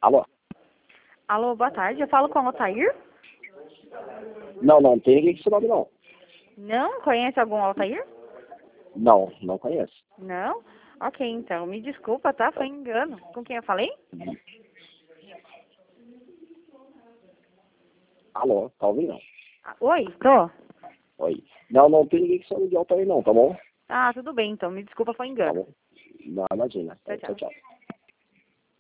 Alô? Alô, boa tarde. Eu falo com o Altair? Não, não tem ninguém com esse nome, não. Não? Conhece algum Altair? Não, não conheço. Não? Ok, então. Me desculpa, tá? Foi engano. Com quem eu falei? Alô, tá ouvindo? Oi, tô. Oi. Não, não tem ninguém que chama de Altair, não, tá bom? Ah, tudo bem, então. Me desculpa, foi Tá engano. bom. Não, imagina. Tchau, Tchau, tchau. tchau.